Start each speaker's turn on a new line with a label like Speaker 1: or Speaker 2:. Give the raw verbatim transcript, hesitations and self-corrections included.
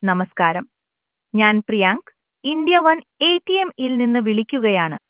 Speaker 1: നമസ്കാരം. ഞാൻ Priyank India one A T M ഇൽ നിന്ന് വിളിക്കുകയാണ്.